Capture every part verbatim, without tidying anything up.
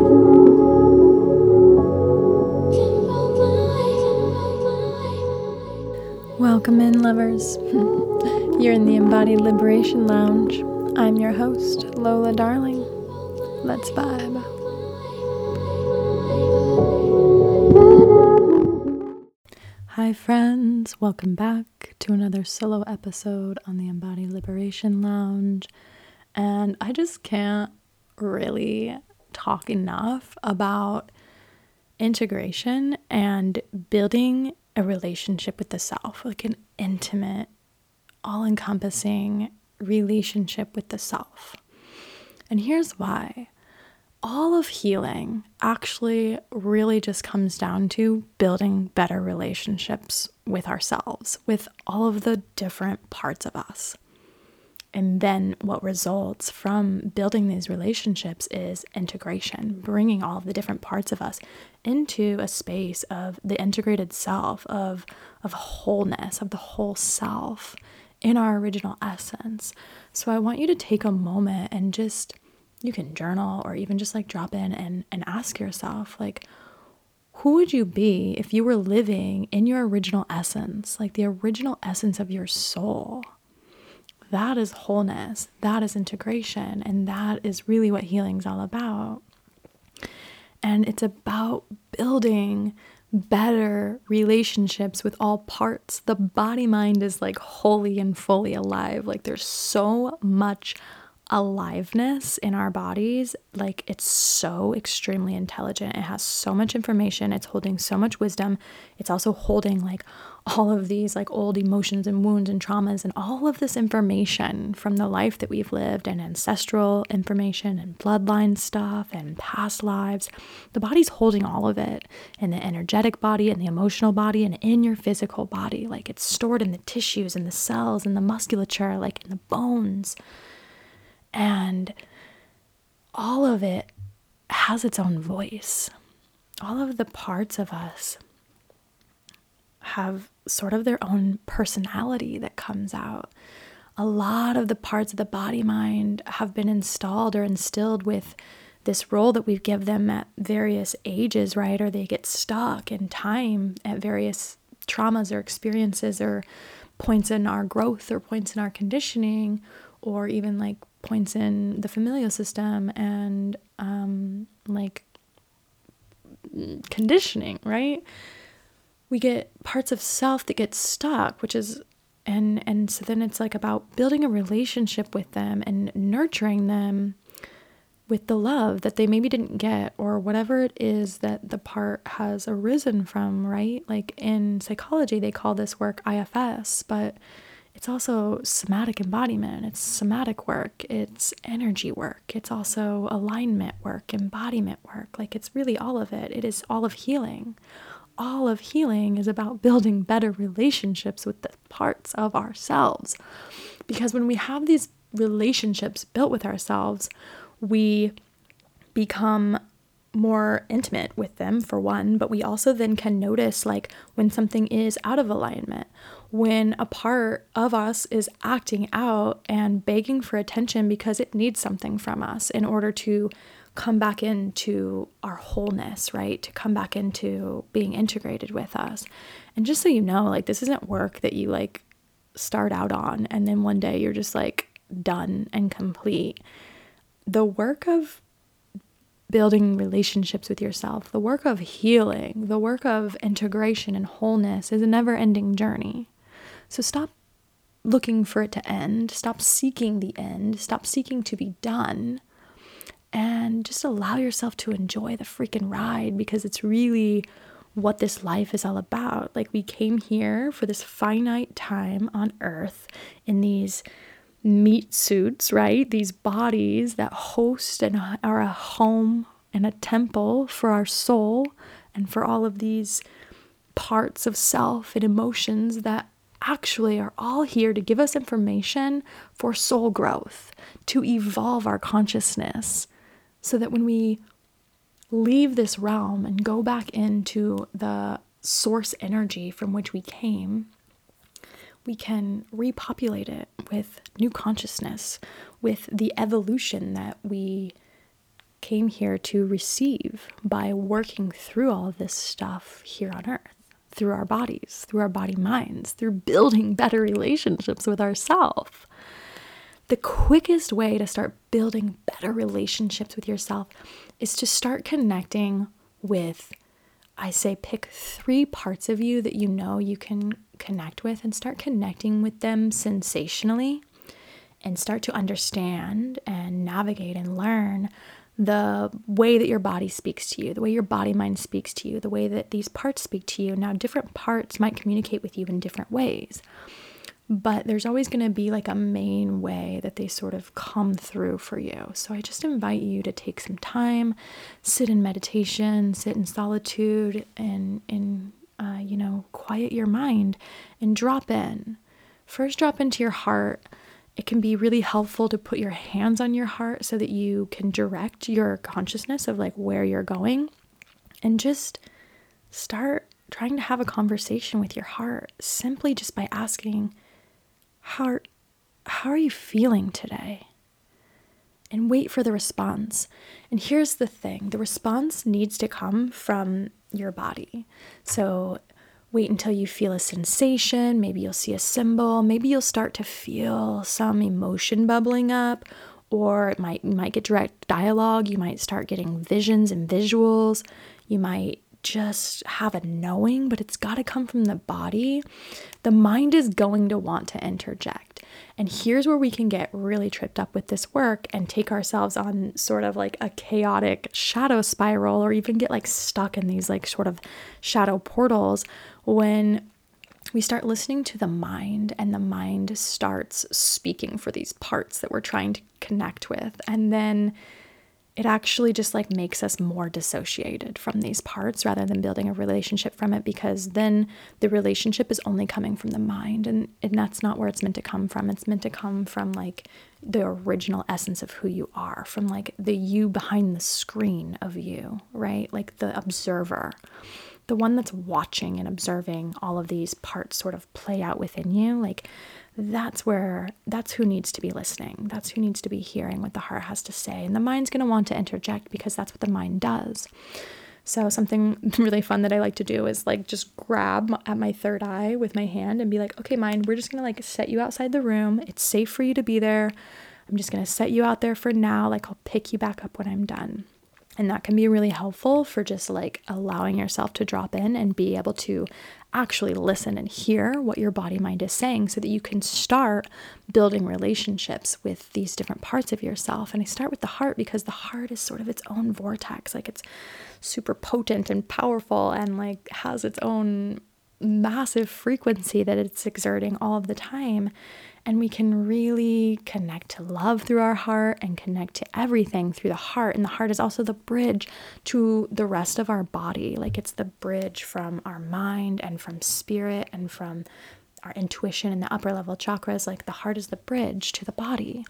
Welcome in, lovers. You're in the Embodied Liberation Lounge. I'm your host, Lola Darling. Let's vibe. Hi friends, welcome back to another solo episode on the Embodied Liberation Lounge. And I just can't really talk enough about integration and building a relationship with the self, like an intimate, all-encompassing relationship with the self. And here's why. All of healing actually really just comes down to building better relationships with ourselves, with all of the different parts of us. And then what results from building these relationships is integration, bringing all of the different parts of us into a space of the integrated self, of, of wholeness, of the whole self in our original essence. So I want you to take a moment and just, you can journal or even just like drop in and, and ask yourself, like, who would you be if you were living in your original essence, like the original essence of your soul? That is wholeness, that is integration, and that is really what healing's all about. And it's about building better relationships with all parts. The body mind is like wholly and fully alive. Like there's so much aliveness in our bodies. Like it's so extremely intelligent. It has so much information. It's holding so much wisdom. It's also holding like all of these like old emotions and wounds and traumas and all of this information from the life that we've lived, and ancestral information and bloodline stuff and past lives. The body's holding all of it in the energetic body and the emotional body and in your physical body. Like it's stored in the tissues and the cells and the musculature, like in the bones. And all of it has its own voice. All of the parts of us have sort of their own personality that comes out. A lot of the parts of the body mind have been installed or instilled with this role that we give them at various ages, right? Or they get stuck in time at various traumas or experiences or points in our growth or points in our conditioning, or even like points in the familial system and um, like conditioning, right? We get parts of self that get stuck, which is, and and so then it's like about building a relationship with them and nurturing them with the love that they maybe didn't get, or whatever it is that the part has arisen from, right? Like in psychology, they call this work I F S, but it's also somatic embodiment. It's somatic work. It's energy work. It's also alignment work, embodiment work. Like it's really all of it. It is all of healing. All of healing is about building better relationships with the parts of ourselves. Because when we have these relationships built with ourselves, we become more intimate with them, for one, but we also then can notice like when something is out of alignment, when a part of us is acting out and begging for attention because it needs something from us in order to come back into our wholeness, right? To come back into being integrated with us. And just so you know, like this isn't work that you like start out on and then one day you're just like done and complete. The work of building relationships with yourself, the work of healing, the work of integration and wholeness is a never-ending journey. So stop looking for it to end. Stop seeking the end. Stop seeking to be done. And just allow yourself to enjoy the freaking ride, because it's really what this life is all about. Like we came here for this finite time on earth in these meat suits, right? These bodies that host and are a home and a temple for our soul and for all of these parts of self and emotions that actually are all here to give us information for soul growth, to evolve our consciousness, so that when we leave this realm and go back into the source energy from which we came, we can repopulate it with new consciousness, with the evolution that we came here to receive by working through all of this stuff here on earth, through our bodies, through our body minds, through building better relationships with ourselves. The quickest way to start building better relationships with yourself is to start connecting with, I say, pick three parts of you that you know you can connect with and start connecting with them sensationally and start to understand and navigate and learn the way that your body speaks to you, the way your body mind speaks to you, the way that these parts speak to you. Now, different parts might communicate with you in different ways, but there's always going to be like a main way that they sort of come through for you. So I just invite you to take some time, sit in meditation, sit in solitude, and, and uh, you know, quiet your mind and drop in. First, drop into your heart. It can be really helpful to put your hands on your heart so that you can direct your consciousness of like where you're going, and just start trying to have a conversation with your heart simply just by asking, How, how are you feeling today? And wait for the response. And here's the thing. The response needs to come from your body. So wait until you feel a sensation. Maybe you'll see a symbol. Maybe you'll start to feel some emotion bubbling up, or it might, you might get direct dialogue. You might start getting visions and visuals. You might just have a knowing, but it's got to come from the body. The mind is going to want to interject. And here's where we can get really tripped up with this work and take ourselves on sort of like a chaotic shadow spiral, or even get like stuck in these like sort of shadow portals when we start listening to the mind, and the mind starts speaking for these parts that we're trying to connect with. And then it actually just like makes us more dissociated from these parts rather than building a relationship from it, because then the relationship is only coming from the mind, and, and that's not where it's meant to come from. It's meant to come from like the original essence of who you are, from like the you behind the screen of you, right? Like the observer, the one that's watching and observing all of these parts sort of play out within you. Like that's where, that's who needs to be listening. That's who needs to be hearing what the heart has to say. And the mind's going to want to interject because that's what the mind does. So something really fun that I like to do is like just grab at my third eye with my hand and be like, okay, mind, we're just going to like set you outside the room. It's safe for you to be there. I'm just going to set you out there for now. Like I'll pick you back up when I'm done. And that can be really helpful for just like allowing yourself to drop in and be able to actually listen and hear what your body mind is saying, so that you can start building relationships with these different parts of yourself. And I start with the heart because the heart is sort of its own vortex. Like it's super potent and powerful and like has its own massive frequency that it's exerting all of the time. And we can really connect to love through our heart and connect to everything through the heart. And the heart is also the bridge to the rest of our body. Like it's the bridge from our mind and from spirit and from our intuition and the upper level chakras. Like the heart is the bridge to the body.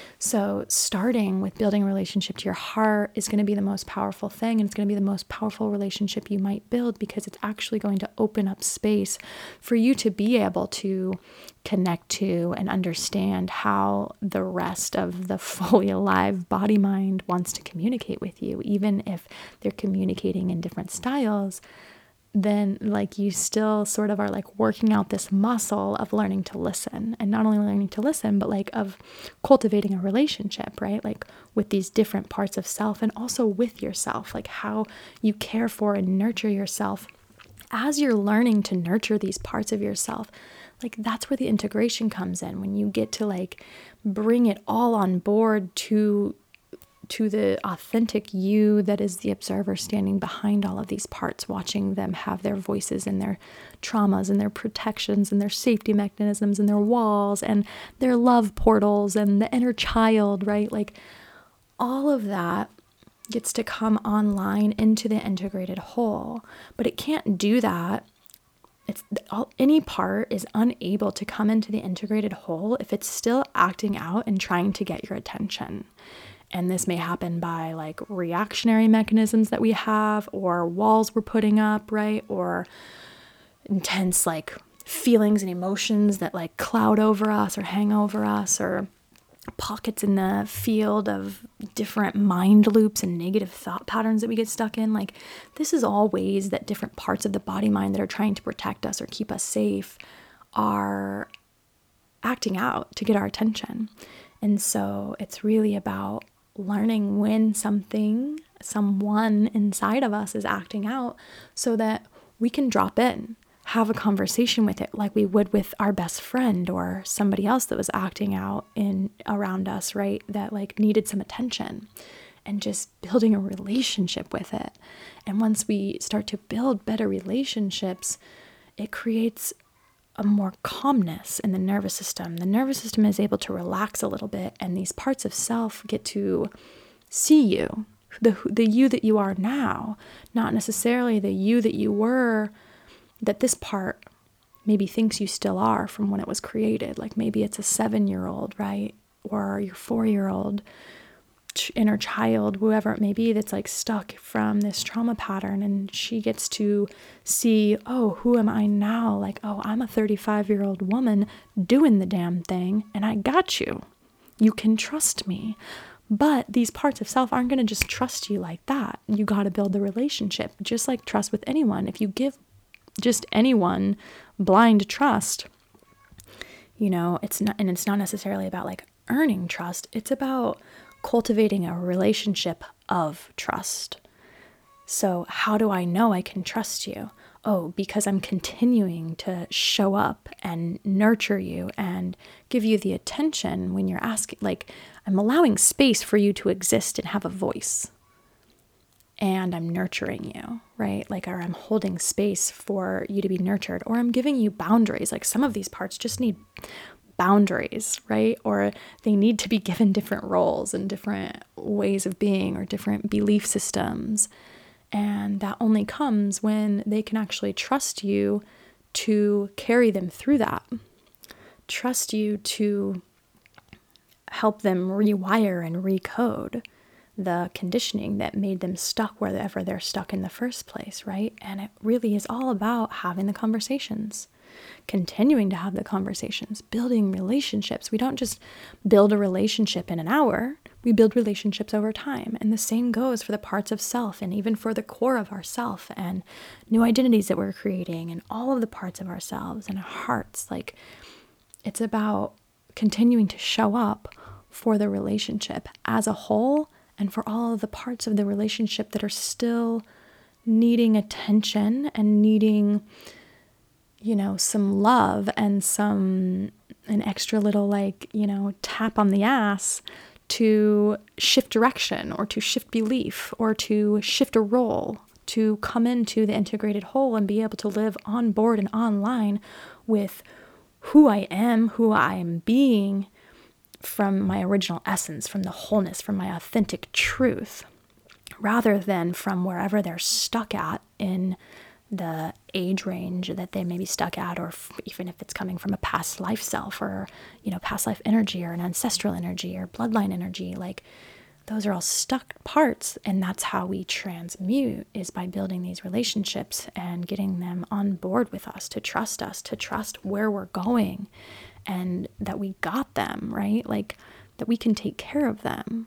So starting with building a relationship to your heart is going to be the most powerful thing. And it's going to be the most powerful relationship you might build, because it's actually going to open up space for you to be able to connect to and understand how the rest of the fully alive body mind wants to communicate with you. Even if they're communicating in different styles, then like you still sort of are like working out this muscle of learning to listen, and not only learning to listen, but like of cultivating a relationship, right? Like with these different parts of self, and also with yourself, like how you care for and nurture yourself. As you're learning to nurture these parts of yourself, like that's where the integration comes in, when you get to like bring it all on board to to the authentic you that is the observer standing behind all of these parts, watching them have their voices and their traumas and their protections and their safety mechanisms and their walls and their love portals and the inner child, right? Like all of that gets to come online into the integrated whole, but it can't do that. It's all, any part is unable to come into the integrated whole if it's still acting out and trying to get your attention. And this may happen by like reactionary mechanisms that we have, or walls we're putting up, right? Or intense like feelings and emotions that like cloud over us or hang over us, or pockets in the field of different mind loops and negative thought patterns that we get stuck in. Like, this is all ways that different parts of the body mind that are trying to protect us or keep us safe are acting out to get our attention. And so it's really about learning when something, someone inside of us is acting out so that we can drop in, have a conversation with it like we would with our best friend or somebody else that was acting out in around us, right? That like needed some attention, and just building a relationship with it. And once we start to build better relationships, it creates a more calmness in the nervous system. The nervous system is able to relax a little bit, and these parts of self get to see you, the the you that you are now, not necessarily the you that you were, that this part maybe thinks you still are from when it was created. Like maybe it's a seven-year-old, right? Or your four-year-old inner child, whoever it may be, that's like stuck from this trauma pattern, and she gets to see, oh, who am I now? Like, oh, I'm a thirty-five-year-old woman doing the damn thing, and I got you. You can trust me. But these parts of self aren't going to just trust you like that. You got to build the relationship, just like trust with anyone. If you give just anyone blind trust, you know, it's not, and it's not necessarily about like earning trust. It's about cultivating a relationship of trust. So how do I know I can trust you? Oh, because I'm continuing to show up and nurture you and give you the attention when you're asking, like I'm allowing space for you to exist and have a voice. And I'm nurturing you, right? Like, or I'm holding space for you to be nurtured, or I'm giving you boundaries. Like some of these parts just need boundaries, right? Or they need to be given different roles and different ways of being or different belief systems. And that only comes when they can actually trust you to carry them through that. Trust you to help them rewire and recode the conditioning that made them stuck wherever they're stuck in the first place, right? And it really is all about having the conversations, continuing to have the conversations, building relationships. We don't just build a relationship in an hour. We build relationships over time. And the same goes for the parts of self, and even for the core of ourself and new identities that we're creating and all of the parts of ourselves and our hearts. Like, it's about continuing to show up for the relationship as a whole, and for all of the parts of the relationship that are still needing attention and needing, you know, some love and some, an extra little like, you know, tap on the ass to shift direction or to shift belief or to shift a role, to come into the integrated whole and be able to live on board and online with who I am, who I am being, from my original essence, from the wholeness, from my authentic truth, rather than from wherever they're stuck at in the age range that they may be stuck at, or f- even if it's coming from a past life self or, you know, past life energy or an ancestral energy or bloodline energy. Like, those are all stuck parts, and that's how we transmute, is by building these relationships and getting them on board with us, to trust us, to trust where we're going, and that we got them, right? Like, that we can take care of them.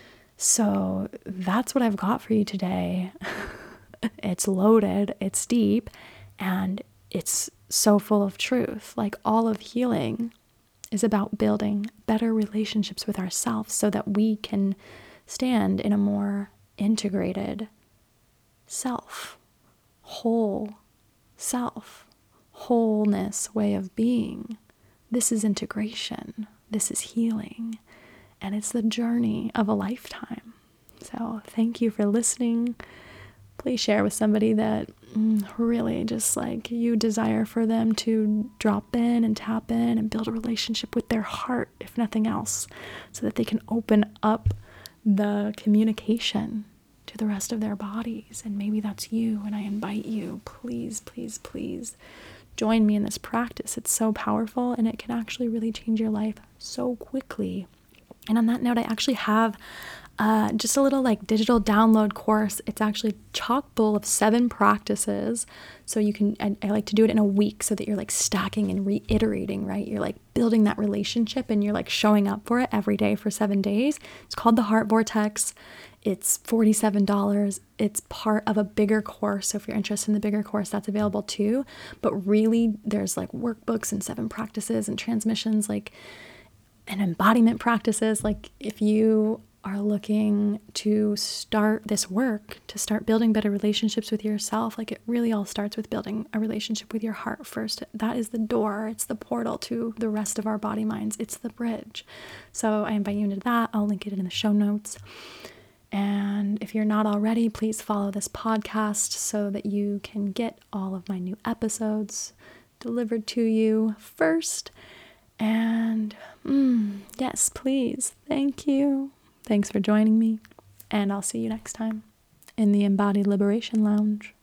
So that's what I've got for you today. It's loaded, it's deep, and it's so full of truth. Like, all of healing is about building better relationships with ourselves so that we can stand in a more integrated self, whole self, wholeness way of being. This is integration. This is healing. And it's the journey of a lifetime. So thank you for listening. Please share with somebody that mm, really just like you desire for them to drop in and tap in and build a relationship with their heart, if nothing else, so that they can open up the communication to the rest of their bodies. And maybe that's you. And I invite you, please, please, please join me in this practice. It's so powerful, and it can actually really change your life so quickly. And on that note, I actually have uh, just a little like digital download course. It's actually chock full of seven practices. So you can, I, I like to do it in a week so that you're like stacking and reiterating, right? You're like building that relationship and you're like showing up for it every day for seven days. It's called the Heart Vortex. It's forty-seven dollars. It's part of a bigger course. So if you're interested in the bigger course, that's available too. But really, there's like workbooks and seven practices and transmissions, like, and embodiment practices. Like if you are looking to start this work, to start building better relationships with yourself, like it really all starts with building a relationship with your heart first. That is the door. It's the portal to the rest of our body minds. It's the bridge. So I invite you into that. I'll link it in the show notes. And if you're not already, please follow this podcast so that you can get all of my new episodes delivered to you first. And mm, yes, please. Thank you. Thanks for joining me. And I'll see you next time in the Embodied Liberation Lounge.